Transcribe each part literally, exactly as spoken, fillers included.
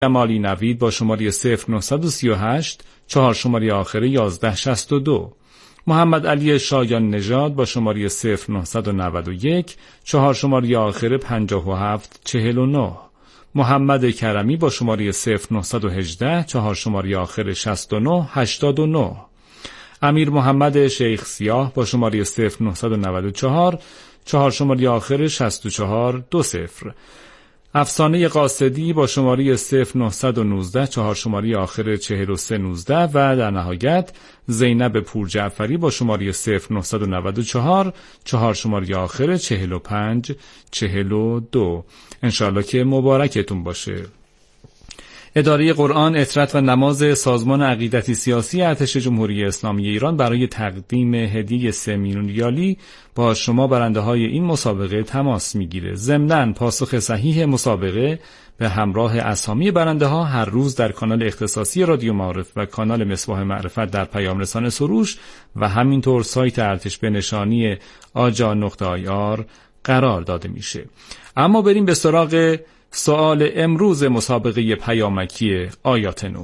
جمالی نوید با شماره صفر نه سه هشت چهار شماره آخر یازده شصت و دو، محمد علی شایان نژاد با شماره صفر نه نه یک چهار شماره آخر پنجاه و هفت چهل و نه، محمد کرمی با شماره صفر نه یک هشت چهار شماره آخر شصت و نه هشتاد و نه، امیر محمد شیخ سیاه با شماره صفر نه نه چهار چهار شماره آخر شصت و چهار دو صفر، افسانه قاصدی با شماره صفر نه یک نه چهار شماره آخر چهل و سه نوزده و در نهایت زینب پور جعفری با شماره صفر نه نه چهار چهار شماره آخر چهل و پنج چهل و دو. انشاءالله که مبارکتون باشه. اداره قرآن، اطرت و نماز سازمان عقیدتی سیاسی ارتش جمهوری اسلامی ایران برای تقدیم هدیه سه میلیون ریالی با شما برنده های این مسابقه تماس میگیره. ضمناً پاسخ صحیح مسابقه به همراه اسامی برنده ها هر روز در کانال اختصاصی رادیو معارف و کانال مصباح معرفت در پیام رسان سروش و همینطور سایت ارتش به نشانی آجا نقطه آی آر قرار داده میشه. اما بریم به سراغ سوال امروز مسابقه پیامکی آیات نور.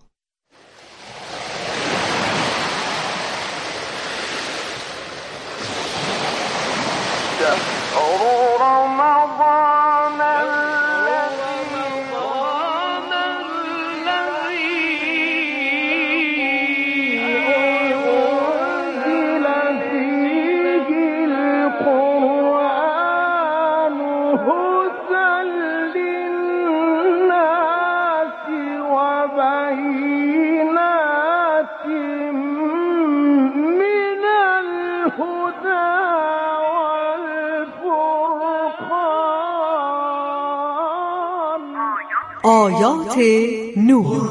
آیات نور.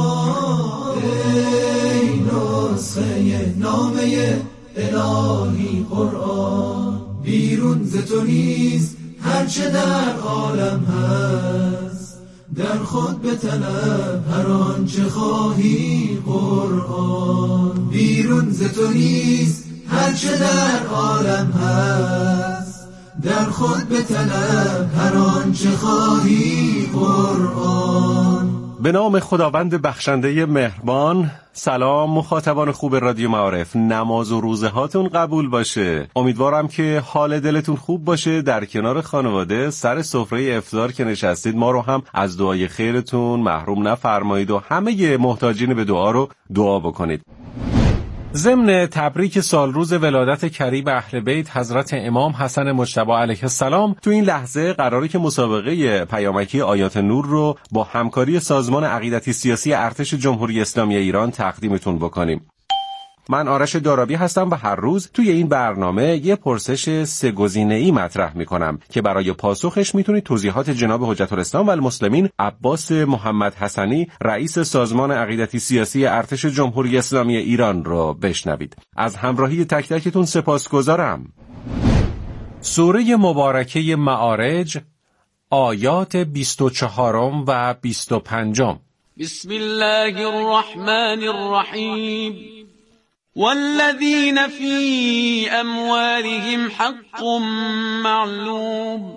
ای نسخه نامه الهی قرآن، بیرون ز تو نیست هرچه در عالم هست، در خود بطلب هر آنچه خواهی قرآن. بیرون ز تو نیست هرچه در عالم هست، در خود بطلب هر آنچه خواهی قرآن. به نام خداوند بخشنده مهربان. سلام مخاطبان خوب رادیو معارف، نماز و روزه هاتون قبول باشه. امیدوارم که حال دلتون خوب باشه. در کنار خانواده سر سفره افطار که نشستید ما رو هم از دعای خیرتون محروم نفرمایید و همه محتاجین به دعا رو دعا بکنید. ضمن تبریک سال روز ولادت کریم اهل بیت حضرت امام حسن مجتبی علیه السلام، تو این لحظه قراره که مسابقه پیامکی آیات نور رو با همکاری سازمان عقیدتی سیاسی ارتش جمهوری اسلامی ایران تقدیمتون بکنیم. من آرش دارابی هستم و هر روز توی این برنامه یه پرسش سه گزینه‌ای مطرح میکنم که برای پاسخش میتونید توضیحات جناب حجت الاسلام و المسلمین عباس محمد حسنی رئیس سازمان عقیدتی سیاسی ارتش جمهوری اسلامی ایران رو بشنوید. از همراهی تک تکتون سپاسگزارم. سوره مبارکه معارج، آیات بیست و چهارم و بیست و پنجم. بسم الله الرحمن الرحیم. والذین فی اموالهم حق معلوم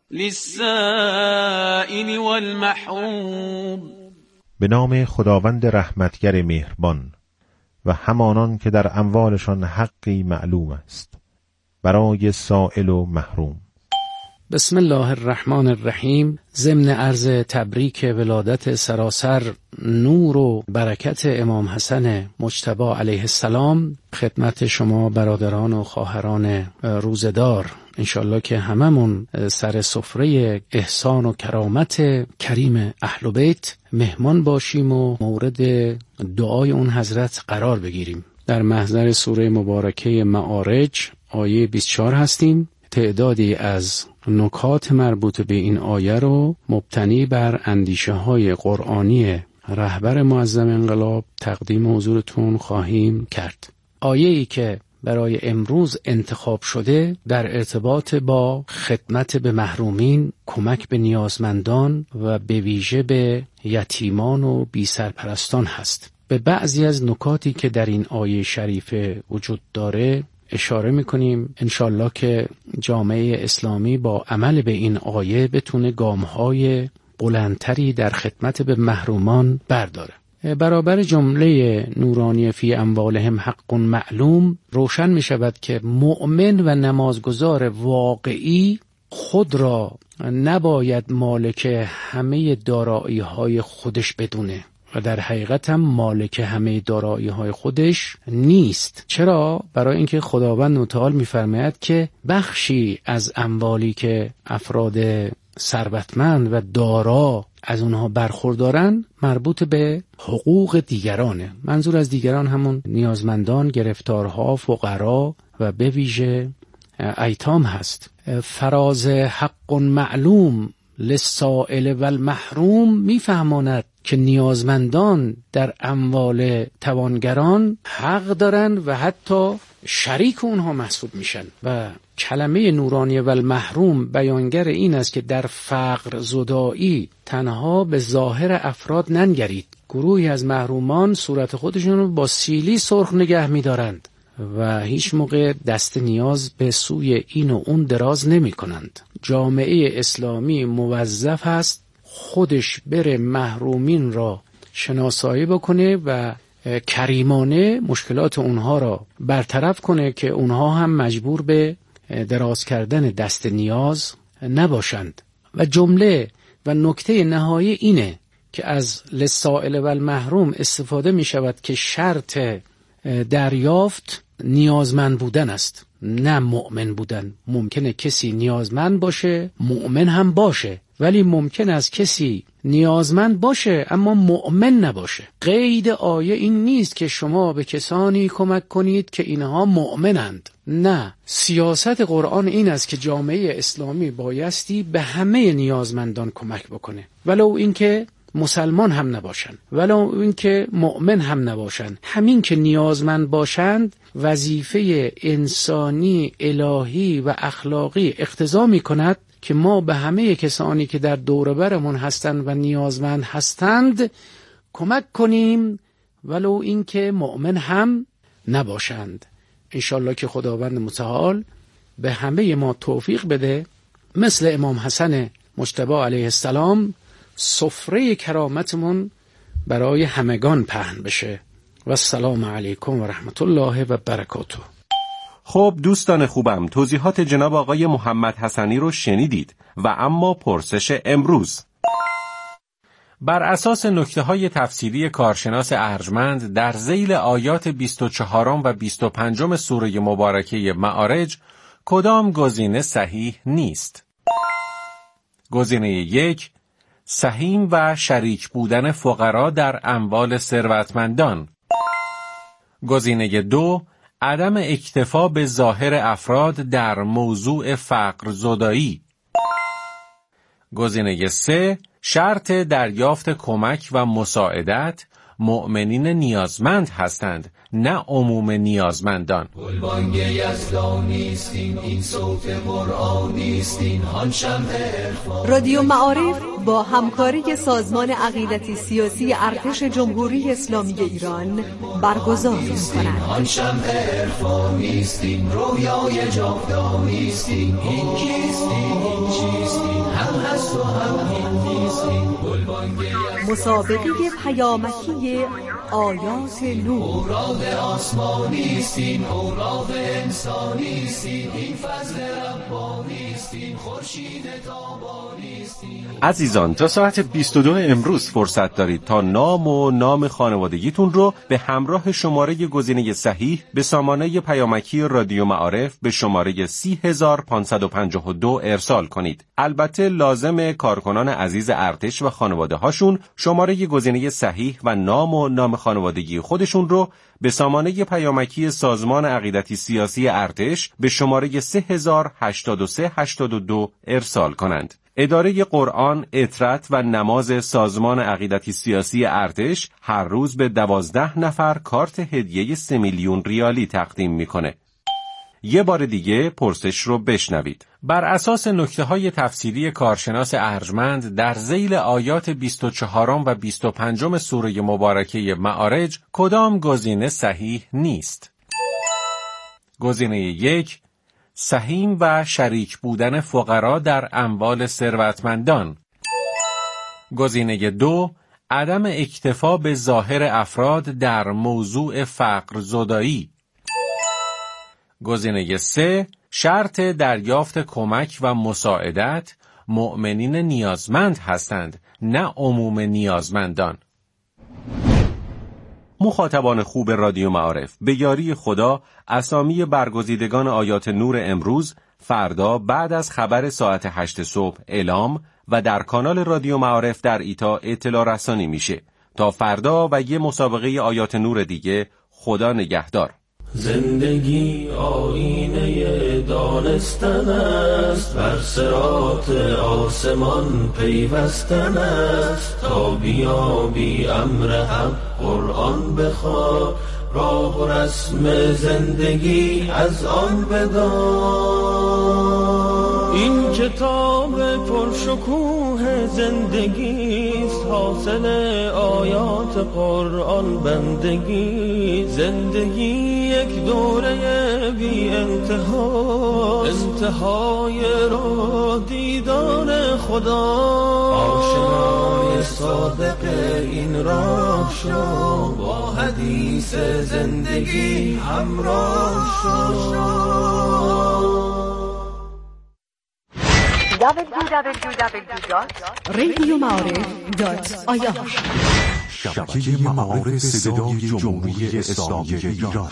للسائل والمحروم. به نام خداوند رحمتگر مهربان و همانان که در اموالشان حقی معلوم است برای سائل و محروم. بسم الله الرحمن الرحیم. ضمن عرض تبریک ولادت سراسر نور و برکت امام حسن مجتبی علیه السلام خدمت شما برادران و خواهران روزدار، انشالله که هممون سر سفره احسان و کرامت کریم اهل بیت مهمان باشیم و مورد دعای اون حضرت قرار بگیریم. در محضر سوره مبارکه معارج آیه بیست و چهار هستیم. تعدادی از نکات مربوط به این آیه رو مبتنی بر اندیشه های قرآنی رهبر معظم انقلاب تقدیم حضورتون خواهیم کرد. آیه ای که برای امروز انتخاب شده در ارتباط با خدمت به محرومین، کمک به نیازمندان و به ویژه به یتیمان و بی سرپرستان هست. به بعضی از نکاتی که در این آیه شریفه وجود داره اشاره میکنیم، انشالله که جامعه اسلامی با عمل به این آیه بتونه گامهای بلندتری در خدمت به محرومان برداره. برابر جمله نورانی فی اموالهم حق معلوم روشن می شود که مؤمن و نمازگزار واقعی خود را نباید مالک همه دارایی های خودش بدونه و در حقیقت هم مالک همه دارایی های خودش نیست. چرا؟ برای اینکه خداوند متعال می‌فرماید که بخشی از اموالی که افراد ثروتمند و دارا از اونها برخوردارن مربوط به حقوق دیگرانه. منظور از دیگران همون نیازمندان، گرفتارها، فقرا و به ویژه ایتام هست. فراز حق معلوم للسائل و المحروم میفهماند که نیازمندان در اموال توانگران حق دارند و حتی شریک اونها محسوب میشن و کلمه نورانی و المحروم بیانگر این است که در فقر زدایی تنها به ظاهر افراد ننگرید. گروهی از محرومان صورت خودشون رو با سیلی سرخ نگه میدارند و هیچ موقع دست نیاز به سوی این و اون دراز نمی کنند. جامعه اسلامی موظف است خودش بره محرومین را شناسایی بکنه و کریمانه مشکلات اونها را برطرف کنه که اونها هم مجبور به دراز کردن دست نیاز نباشند. و جمله و نکته نهایی اینه که از للسائل و المحروم استفاده می شود که شرط دریافت نیازمند بودن است، نه مؤمن بودن. ممکنه کسی نیازمند باشه مؤمن هم باشه، ولی ممکن است کسی نیازمند باشه اما مؤمن نباشه. قید آیه این نیست که شما به کسانی کمک کنید که اینها مؤمنند. نه، سیاست قرآن این است که جامعه اسلامی بایستی به همه نیازمندان کمک بکنه، ولو اینکه مسلمان هم نباشند، ولو اینکه مؤمن هم نباشند. همین که نیازمند باشند وظیفه انسانی، الهی و اخلاقی اقتضا می کند که ما به همه کسانی که در دور برمون هستند و نیازمند هستند کمک کنیم، ولو اینکه مؤمن هم نباشند. انشالله که خداوند متعال به همه ما توفیق بده مثل امام حسن مجتبی علیه السلام سفره کرامتمون برای همگان پهن بشه. و السلام علیکم و رحمت الله و برکاته. خب دوستان خوبم، توضیحات جناب آقای محمد حسنی رو شنیدید و اما پرسش امروز بر اساس نکته‌های تفسیری کارشناس ارجمند در ذیل آیات بیست و چهارم و بیست و پنجم سوره مبارکه معارج کدام گزینه صحیح نیست؟ گزینه یک، سهیم و شریک بودن فقرا در اموال ثروتمندان. گزینه دو، عدم اکتفا به ظاهر افراد در موضوع فقر زدایی. گزینه سه، شرط دریافت کمک و مساعدت مؤمنین نیازمند هستند، نه عموم نیازمندان. گلبانگ یزدانیستین، این صوت قرآنیستین، هان شمع عرفان. رادیو معارف با همکاری سازمان عقیدتی سیاسی ارتش جمهوری اسلامی ایران برگزار می‌کند. هان شمع عرفانیستین، رویای جاودانیستین، این کیستین، این چیستین، هم هست و هم این نیستین. گلبانگ مسابقه پیامکی آیات نور. اوراق آسمانیستین، اوراق انسانیستین، این فضل ربانیستین، خورشید تابانیستین. عزیزان، تا ساعت بیست و دو امروز فرصت دارید تا نام و نام خانوادگیتون رو به همراه شماره گزینه صحیح به سامانه پیامکی رادیو معارف به شماره سی هزار پانصد و پنجاه و دو ارسال کنید. البته لازم کارکنان عزیز ارتش و خانواده هاشون شماره گزینه صحیح و نام و نام خانوادگی خودشون رو به سامانه پیامکی سازمان عقیدتی سیاسی ارتش به شماره سه هزار هشتاد و سه هشتاد و دو ارسال کنند. اداره قرآن، اطرت و نماز سازمان عقیدتی سیاسی ارتش هر روز به دوازده نفر کارت هدیه سه میلیون ریالی تقدیم میکنه. یه بار دیگه پرسش رو بشنوید. بر اساس نکته‌های تفسیری کارشناس ارجمند در ذیل آیات بیست و چهارم و بیست و پنجم سوره مبارکه معارج کدام گزینه صحیح نیست؟ گزینه یک، سهیم و شریک بودن فقرا در اموال ثروتمندان. گزینه دو، عدم اکتفا به ظاهر افراد در موضوع فقر زدایی. گزینه سه، شرط دریافت کمک و مساعدت مؤمنین نیازمند هستند، نه عموم نیازمندان. مخاطبان خوب رادیو معارف، به یاری خدا اسامی برگزیدگان آیات نور امروز فردا بعد از خبر ساعت هشت صبح اعلام و در کانال رادیو معارف در ایتا اطلاع رسانی میشه. تا فردا و یه مسابقه آیات نور دیگه، خدا نگهدار. زندگی آینه دانستن است، بر صراط آسمان پیوستن است. تا بیابی امر حق قرآن بخوان، راه و رسم زندگی از آن بدان. این کتاب پرشکوه زندگی است، حاصل آیات قرآن بندگی. زندگی یک دوره بی انتها، انتهای راه دیدار خدا. آشنای صادق این راه شو، با حدیث زندگی همراه شو. دبلیو دبلیو دبلیو دات رادیو معارف دات آی آر شبکه معارف صدای جمهوری اسلامی ایران.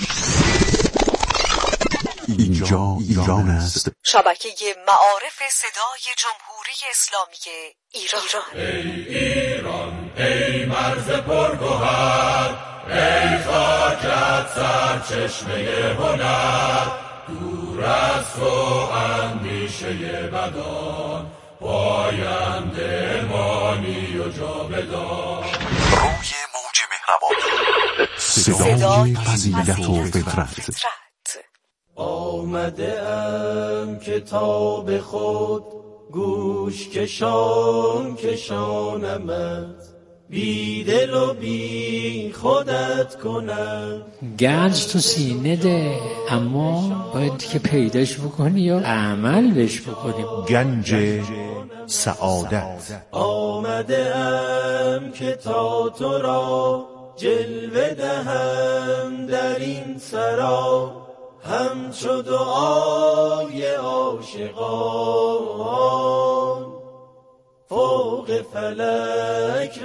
اینجا ایران است. شبکه معارف صدای جمهوری اسلامی ایران. ای ایران، ای مرز پرگوهر، ای خاکت سرچشمه هنر. دور از تو اندیشه بدان، پاینده مانی و جاودان. روی موج مهربانی، صدای فضیلت و فطرت. آمده ام کتاب خود، گوش کشان کشانمت. بی دل و بی خودت کنم. گنج تو سینه ده، اما باید که پیداش بکنی یا عمل بش بکنی. گنج سعادت. آمده ام که تا تو را جلوه دهم در این سرا، همچو دعای عاشقان فوق فلک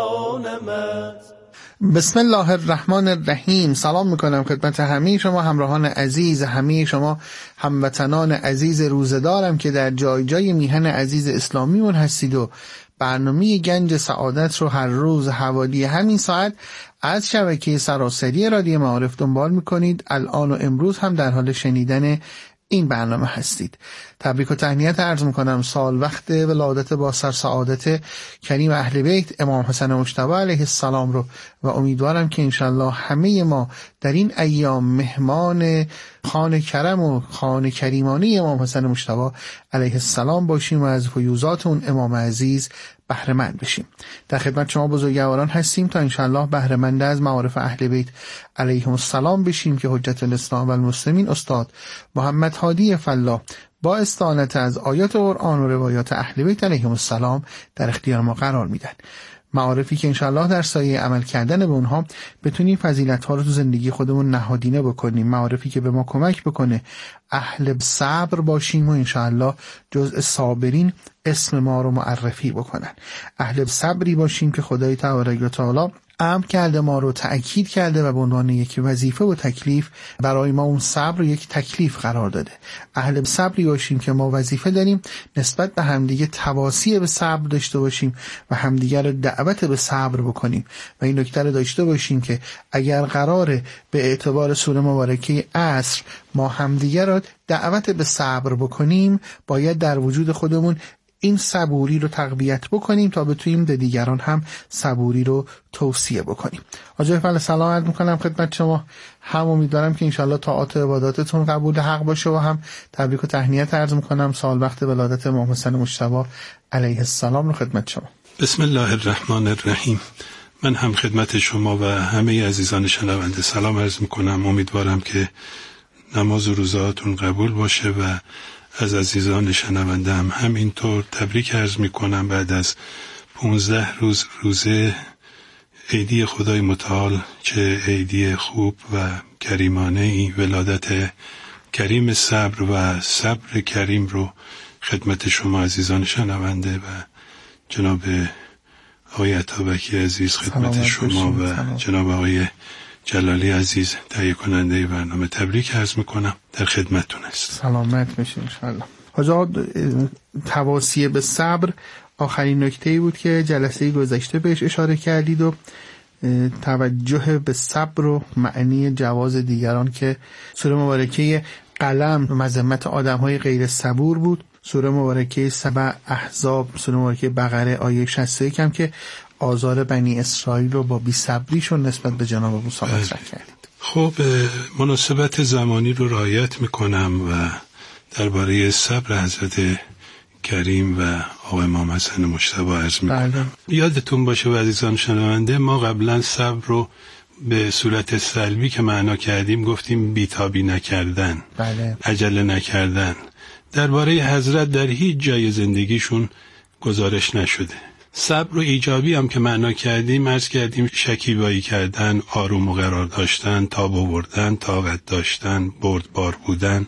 رسانمت. بسم الله الرحمن الرحیم. سلام میکنم خدمت همه شما همراهان عزیز، همه شما هموطنان عزیز روزدارم که در جای جای میهن عزیز اسلامیمون هستید و برنامه گنج سعادت رو هر روز حوالی همین ساعت از شبکه سراسری رادیو معارف دنبال میکنید. الان و امروز هم در حال شنیدن این برنامه هستید. تبریک و تهنیت عرض میکنم سال وقت ولادت با سر سعادت کریم اهل بیت امام حسن مجتبی علیه السلام رو و امیدوارم که انشالله همه ما در این ایام مهمان خانه کرم و خانه کریمانی امام حسن مجتبی علیه السلام باشیم و از فیوزات اون امام عزیز بهره مند بشیم. در خدمت شما بزرگواران هستیم تا انشالله بهره مند از معارف اهل بیت علیهم السلام بشیم که حجت الاسلام و المسلمین استاد محمد هادی فلاح با استعانت از آیات قرآن و روایات اهل بیت علیهم السلام در اختیار ما قرار میدن. معارفی که انشالله در سایه عمل کردن به اونها بتونیم فضیلت‌ها رو تو زندگی خودمون نهادینه بکنیم. معارفی که به ما کمک بکنه اهل صبر باشیم و انشالله جزء صابرین اسم ما رو معرفی بکنن. اهل صبری باشیم که خدای تبارک و تعالی امر کرده ما رو، تأکید کرده و به عنوان یک وظیفه و تکلیف برای ما اون صبر رو یک تکلیف قرار داده. اهل صبری باشیم که ما وظیفه داریم نسبت به همدیگه تواصی به صبر داشته باشیم و همدیگه رو دعوت به صبر بکنیم و این نکته رو داشته باشیم که اگر قراره به اعتبار سوره مبارکه عصر ما همدیگه رو دعوت به صبر بکنیم، باید در وجود خودمون این صبوری رو تقویت بکنیم تا بتونیم به دیگران هم صبوری رو توصیه بکنیم. آجای فعلا سلام عرض میکنم خدمت شما. هم امیدوارم که انشالله طاعات و عباداتتون قبول حق باشه و هم تبریک و تهنیت عرض میکنم سال وقت ولادت امام حسن مجتبی علیه السلام رو خدمت شما. بسم الله الرحمن الرحیم. من هم خدمت شما و همه عزیزان شنونده سلام عرض میکنم. امیدوارم که نماز و روزهاتون قبول باشه و از عزیزان شنونده هم همینطور تبریک عرض میکنم بعد از پونزده روز روزه عیدی خدای متعال، چه عیدی خوب و کریمانه ای، ولادت کریم صبر و صبر کریم رو خدمت شما عزیزان شنونده و جناب آقای عطابکی عزیز خدمت شما و جناب آقای جلالی عزیز تهیه کننده برنامه تبریک عرض میکنم، در خدمتتون است. سلامت باشین انشاءالله. حاج آقا، تواصیه به صبر آخرین نکته‌ای بود که جلسه گذشته بهش اشاره کردید و توجه به صبر و معنی جواز دیگران که سوره مبارکه قلم مذمت آدم‌های غیر صبور بود، سوره مبارکه سبع احزاب، سوره مبارکه بقره آیه شصت و یک هم که آزار بنی اسرائیل رو با بی‌صبریشون نسبت به جناب موسی مطرح کردید. خب مناسبت زمانی رو رعایت میکنم و درباره صبر حضرت کریم و آقای امام حسن مجتبی عرض میکنم. بله. یادتون باشه و عزیزان شنونده، ما قبلا صبر رو به صورت سلبی که معنا کردیم گفتیم بیتابی نکردن، بله. عجله نکردن. درباره حضرت در هیچ جای زندگیشون گزارش نشده. صبر رو ایجابی هم که معنا کردیم عرض کردیم شکیبایی کردن، آروم و قرار داشتن، تاب آوردن، طاقت داشتن، بردبار بودن،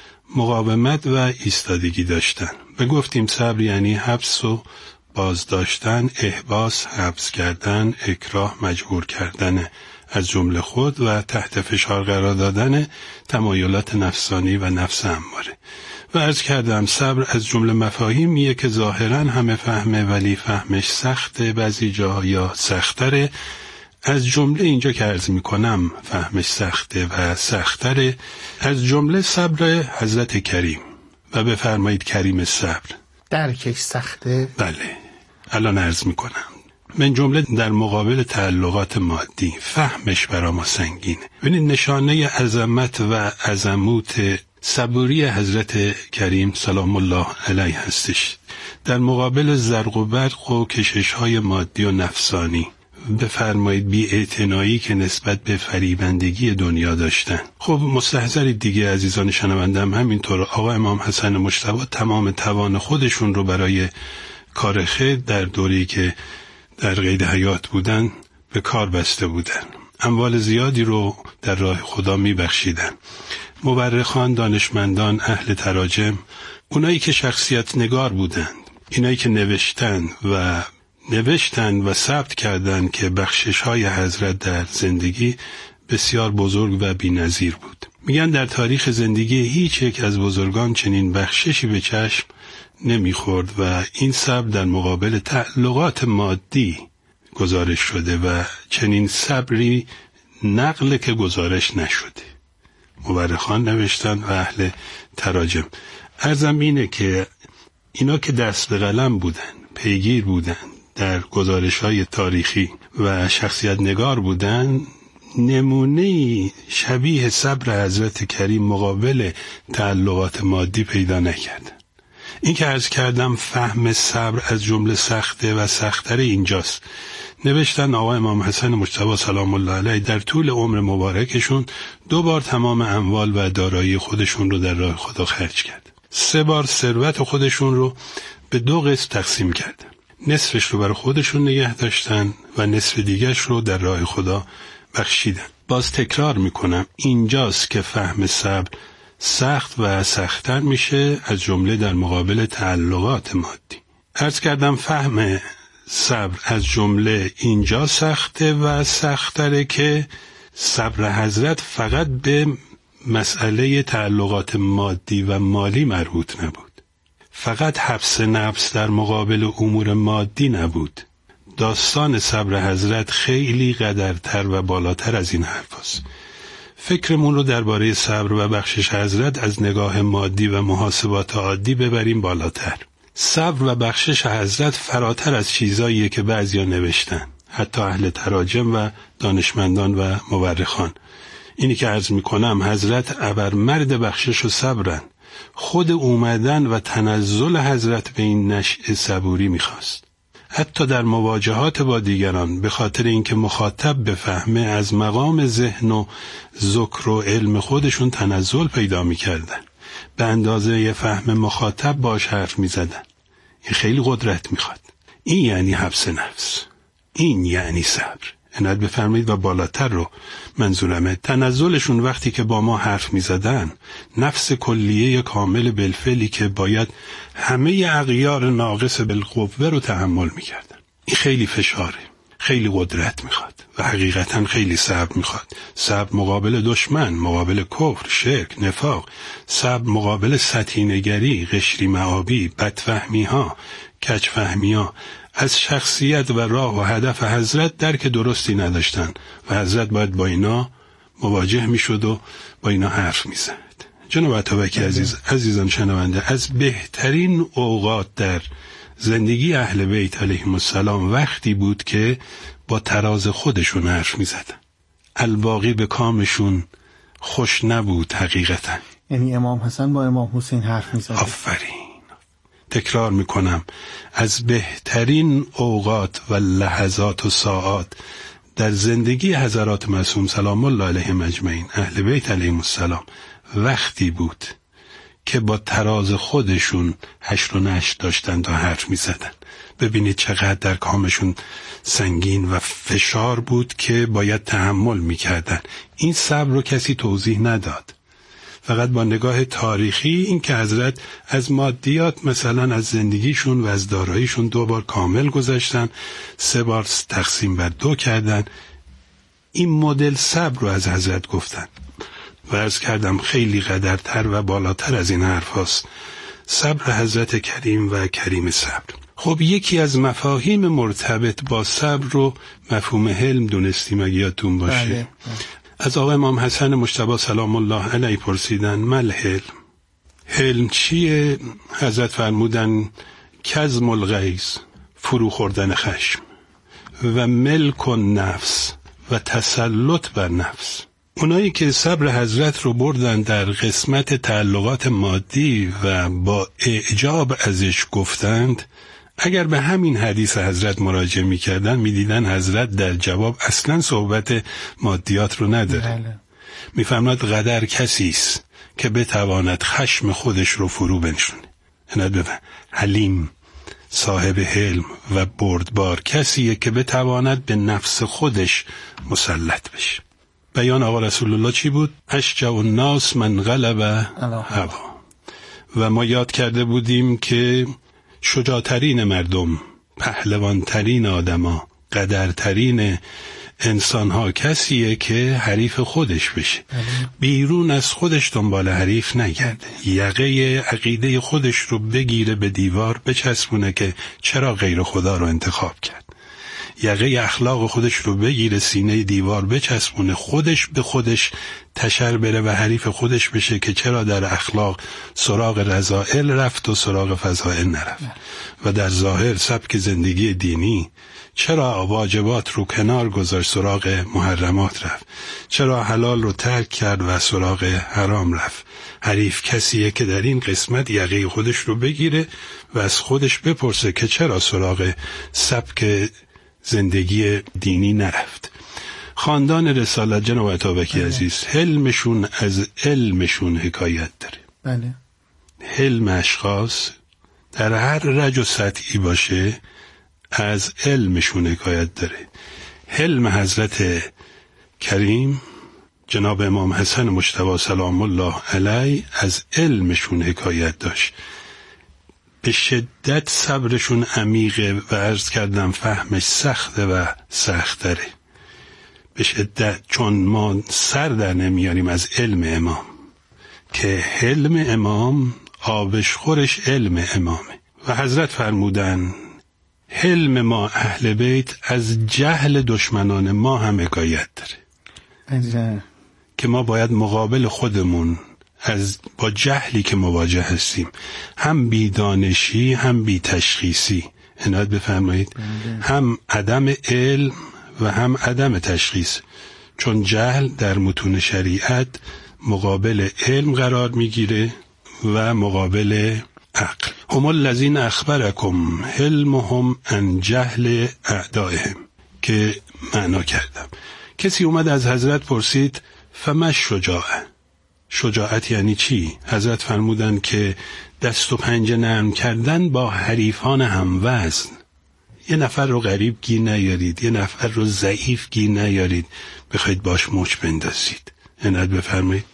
مقاومت و ایستادگی داشتن. و گفتیم صبر یعنی حبس و باز داشتن، احباس حبس کردن، اکراه مجبور کردن از جمله خود و تحت فشار قرار دادن تمایلات نفسانی و نفس اماره. و عرض کردم صبر از جمله مفاهیمیه که ظاهراً همه فهمه ولی فهمش سخته، بعضی جا یا سختره. از جمله اینجا که عرض میکنم فهمش سخته و سختره، از جمله صبر حضرت کریم و بفرمایید کریم صبر. درکش سخته؟ بله، الان عرض میکنم. من جمله در مقابل تعلقات مادی فهمش برا ما سنگینه. ببینید نشانه عظمت و عظمت صبوری حضرت کریم سلام الله علیه هستش در مقابل زرق و برق و کشش‌های مادی و نفسانی، بفرمایید بی‌اعتنایی که نسبت به فریبندگی دنیا داشتن. خب مستحضرید دیگه عزیزان شنوندم، همینطور آقا امام حسن مجتبی تمام توان خودشون رو برای کار خیر در دوره‌ای که در قید حیات بودن به کار بسته بودن، اموال زیادی رو در راه خدا می بخشیدن. مورخان، دانشمندان، اهل تراجم، اونایی که شخصیت نگار بودند، اینایی که نوشتن و نوشتن و ثبت کردند که بخشش‌های حضرت در زندگی بسیار بزرگ و بی‌نظیر بود. میگن در تاریخ زندگی هیچ یک از بزرگان چنین بخششی به چشم نمیخورد و این صبر در مقابل تعلقات مادی گزارش شده و چنین صبری نقل که گزارش نشده. مورخان نوشتن و اهل تراجم. عرضم اینه که اینا که دست به قلم بودن، پیگیر بودن در گزارش‌های تاریخی و شخصیت نگار بودن، نمونه شبیه صبر حضرت کریم مقابل تعلقات مادی پیدا نکردن. این که عرض کردم فهم صبر از جمله سخته و سخت‌تر اینجاست. نوشتن آقا امام حسن مجتبی سلام الله علیه در طول عمر مبارکشون دو بار تمام اموال و دارایی خودشون رو در راه خدا خرج کرد. سه بار ثروت خودشون رو به دو قسم تقسیم کردن. نصفش رو برای خودشون نگه داشتن و نصف دیگرش رو در راه خدا بخشیدن. باز تکرار میکنم، اینجاست که فهم صبر سخت و سخت‌تر میشه، از جمله در مقابل تعلقات مادی. عرض کردم فهم صبر از جمله اینجا سخته و سخت‌تره که صبر حضرت فقط به مسئله تعلقات مادی و مالی مربوط نبود، فقط حبس نفس در مقابل امور مادی نبود. داستان صبر حضرت خیلی قدرتر و بالاتر از این حرف است. فکرمون رو درباره صبر و بخشش حضرت از نگاه مادی و محاسبات عادی ببریم بالاتر. صبر و بخشش حضرت فراتر از چیزاییه که بعضیا نوشتن، حتی اهل تراجم و دانشمندان و مورخان. اینی که عرض میکنم حضرت ابرمرد بخشش و صبرن. خود اومدن و تنزل حضرت به این نشأه صبوری میخواست. حتی در مواجهات با دیگران به خاطر اینکه مخاطب بفهمه از مقام ذهن و ذکر و علم خودشون تنزل پیدا میکردن، به اندازه فهم مخاطب باش حرف میزدن. این خیلی قدرت میخواد. این یعنی حبس نفس، این یعنی صبر. عنایت بفرمایید و بالاتر رو منظورمه. تنزلشون وقتی که با ما حرف می زدن، نفس کلیه کامل بالفعلی که باید همه اغیار ناقص بالقوه رو تحمل می کردن. این خیلی فشاره، خیلی قدرت می خواد و حقیقتا خیلی صبر می خواد. صبر مقابل دشمن، مقابل کفر، شرک، نفاق، صبر مقابل سطحی‌نگری، قشری معابی، بدفهمی ها، کجفهمی ها. از شخصیت و راه و هدف حضرت درک درستی نداشتن و حضرت باید با اینا مواجه می شد و با اینا حرف می زد. جناب عطابک عزیز، عزیزان شنونده، از بهترین اوقات در زندگی اهل بیت علیهم السلام وقتی بود که با تراز خودشون حرف می زدن. الباقی به کامشون خوش نبود حقیقتا. یعنی امام حسن با امام حسین حرف می زد. آفرین. تکرار میکنم، از بهترین اوقات و لحظات و ساعات در زندگی حضرات معصوم سلام الله علیهم اجمعین اهل بیت علیهم السلام وقتی بود که با تراز خودشون هشت و نشت داشتن تا حرف میزدن. ببینید چقدر در کامشون سنگین و فشار بود که باید تحمل میکردن. این صبر رو کسی توضیح نداد، فقط با نگاه تاریخی این که حضرت از مادیات مثلا از زندگیشون و از داراییشون دو بار کامل گذشتن، سه بار تقسیم بر دو کردن. این مدل صبر رو از حضرت گفتن و عرض کردم خیلی قدرتر و بالاتر از این حرف هاست. صبر حضرت کریم و کریم صبر. خب یکی از مفاهیم مرتبط با صبر رو مفهوم حلم دونستیم اگه یادتون باشه. بله. بله. از آقا امام حسن مجتبی سلام الله علیه پرسیدن مل حلم، حلم چیه؟ حضرت فرمودن کظم الغیظ، فرو خوردن خشم، و ملک النفس و تسلط بر نفس. اونایی که صبر حضرت رو بردن در قسمت تعلقات مادی و با اعجاب ازش گفتند، اگر به همین حدیث حضرت مراجعه می‌کردن می‌دیدن حضرت در جواب اصلاً صحبت مادیات رو نداره. می‌فرماد قدر کسی است که بتواند خشم خودش رو فرو بنشونه. عنایت بفرمایید، حلیم، صاحب حلم و بردبار کسیه که بتواند به نفس خودش مسلط بشه. بیان آقا رسول الله چی بود؟ اشجع الناس من غلب هوا. و ما یاد کرده بودیم که شجاعترین مردم، پهلوانترین آدما، قدرترین انسانها کسیه که حریف خودش بشه، بیرون از خودش دنبال حریف نگرده، یقه عقیده خودش رو بگیره به دیوار بچسبونه که چرا غیر خدا رو انتخاب کرد، یقه اخلاق خودش رو بگیره سینه دیوار بچسبونه، خودش به خودش تشر بره و حریف خودش بشه که چرا در اخلاق سراغ رذائل رفت و سراغ فضائل نرفت، و در ظاهر سبک زندگی دینی چرا واجبات رو کنار گذاشت سراغ محرمات رفت، چرا حلال رو ترک کرد و سراغ حرام رفت. حریف کسیه که در این قسمت یقه خودش رو بگیره و از خودش بپرسه که چرا سراغ سبک زندگی دینی نرفت. خاندان رسالت جناب عطابکی عزیز، حلمشون از علمشون حکایت داره. بله. حلم اشخاص در هر رج و سطحی باشه از علمشون حکایت داره. حلم حضرت کریم جناب امام حسن مجتبی سلام الله علیه از علمشون حکایت داشت. به شدت صبرشون عمیقه و عرض کردم فهمش سخته و سختره. به شدت، چون ما سر در نمیاریم از علم امام که حلم امام آبش خورش علم امامه. و حضرت فرمودن حلم ما اهل بیت از جهل دشمنان ما هم حکایت داره، که ما باید مقابل خودمون از با جهلی که مواجه هستیم، هم بی دانشی هم بی تشخیصی، عنایت بفرمایید، هم عدم علم و هم عدم تشخیص، چون جهل در متون شریعت مقابل علم قرار میگیره و مقابل عقل. هم الذین اخبرکم حلمهم عن جهل اعدائهم، که معنا کردم. کسی اومد از حضرت پرسید فما شجاعه، شجاعت یعنی چی؟ حضرت فرمودن که دست و پنجه نرم کردن با حریفان هم وزن. یه نفر رو غریب گیر نیارید، یه نفر رو ضعیف گیر نیارید بخواید باش مچ بندازید. عنایت بفرمایید.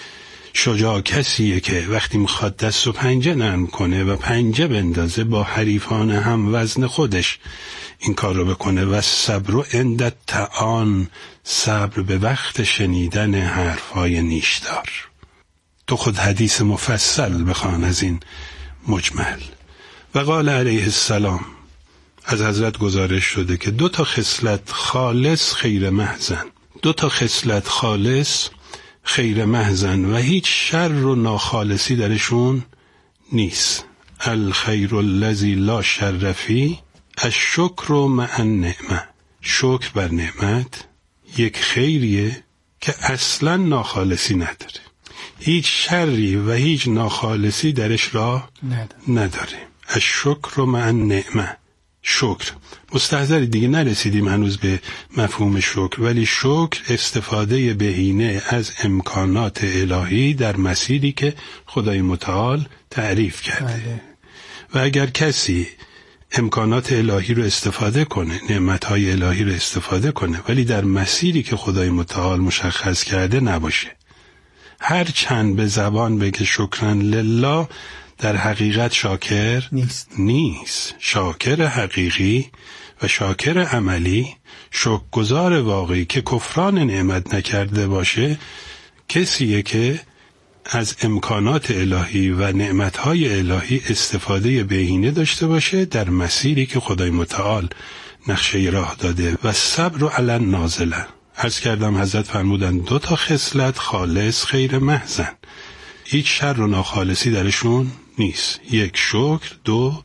شجاع کسیه که وقتی میخواد دست و پنجه نرم کنه و پنجه بندازه با حریفان هم وزن خودش این کار رو بکنه. و صبر عند طعام، صبر به وقت شنیدن حرفای نیشدار. تو خود حدیث مفصل بخوان از این مجمل. و قال علیه السلام، از حضرت گزارش شده که دو تا خصلت خالص خیر محزن، دو تا خصلت خالص خیر محزن و هیچ شر و ناخالصی درشون نیست. الخیر الذی لا شر فیه الشکر مع النعمه. شکر بر نعمت یک خیریه که اصلا ناخالصی نداره، هیچ شری و هیچ ناخالصی درش را نداره. الشکر مع النعمه. شکر مستحضر دیگه نرسیدیم هنوز به مفهوم شکر، ولی شکر استفاده بهینه از امکانات الهی در مسیری که خدای متعال تعریف کرده. بله. و اگر کسی امکانات الهی رو استفاده کنه، نعمتهای الهی رو استفاده کنه، ولی در مسیری که خدای متعال مشخص کرده نباشه، هر چند به زبان بگه شکرن لله، در حقیقت شاکر نیست. نیست. شاکر حقیقی و شاکر عملی، شکرگزار واقعی که کفران نعمت نکرده باشه، کسیه که از امکانات الهی و نعمتهای الهی استفاده بهینه داشته باشه در مسیری که خدای متعال نقشه راه داده. و صبر علی النازله. عرض کردم حضرت فرمودن دو تا خصلت خالص خیر محزن، هیچ شر و ناخالصی درشون نیست. یک شکر، دو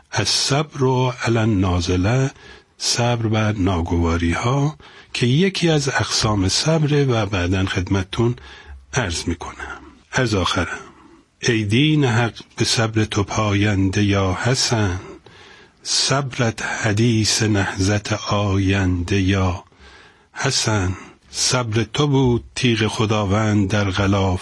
الصبر علی النازله، صبر بر ناگواری ها که یکی از اقسام صبره و بعداً خدمتتون عرض میکنم. از آخرم، ای دین حق به صبر تو پاینده یا حسن، صبرت حدیث نهضت آینده یا حسن. صبر تو بود تیغ خداوند در غلاف،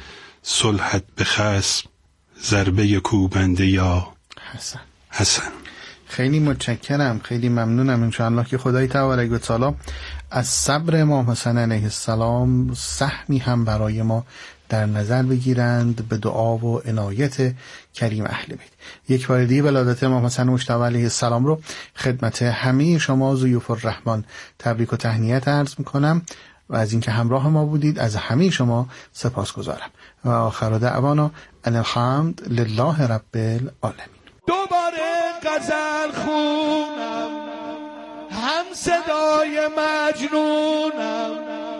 صلحت به خصم ضربه کوبنده یا حسن. حسن. خیلی متشکرم، خیلی ممنونم. انشاءالله که خدای تبارک و تعالی از صبر امام حسن علیه السلام سهمی هم برای ما در نظر بگیرند به دعا و عنایت کریم اهل بیت. یک بار دیگه ولادت امام حسن مجتبی علیه السلام رو خدمت همه شما ضیوف الرحمن تبریک و تهنیت عرض میکنم و از اینکه همراه ما بودید از همه شما سپاسگزارم. و آخر دعوانا ان الحمد لله رب العالمین. دوباره غزل خونم، هم صدای مجنونم،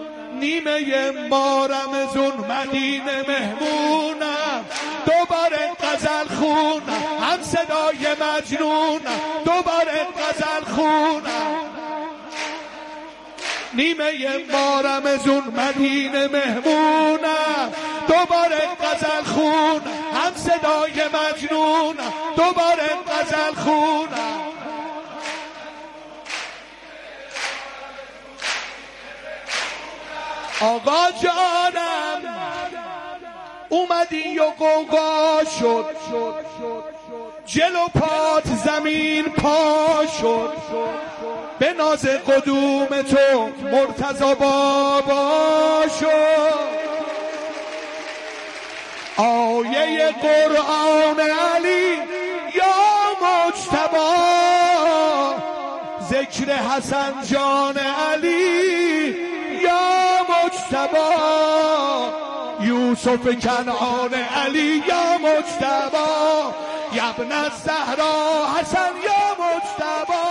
نیمه مارم زون مدینه مهمونم. دوباره غزل خونم، هم صدای مجنونم، دوباره غزل خونم، نیمه مارم زون مدینه مهمونم. دوباره غزل خونم، هم صدای مجنونم، دوباره غزل خونم. آقا جانم اومدی و قوقا شد، جلو پات زمین پا شد، به ناز قدوم تو مرتضی بابا شد. آیه قرآن علی یا مجتبی، ذکر حسن جان علی یا مجتبی، یوسف کنعان علی یا مجتبی، یا ابن الزهرا حسن یا مجتبی.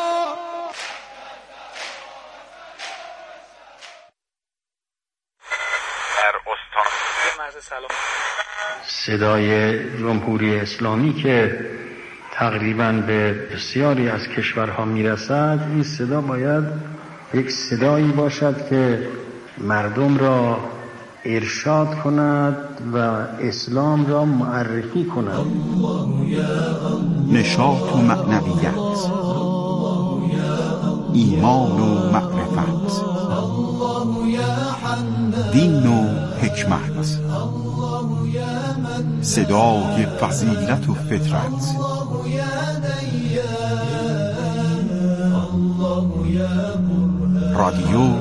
در استان مرز سلام صدای جمهوری اسلامی که تقریباً به بسیاری از کشورها میرسد، این صدا باید یک صدایی باشد که مردم را ارشاد کند و اسلام را معرفی کند. نشاط و معنویت، ایمان و معرفت، دین و حکمت، صدای فضیلت و فطرت، رادیو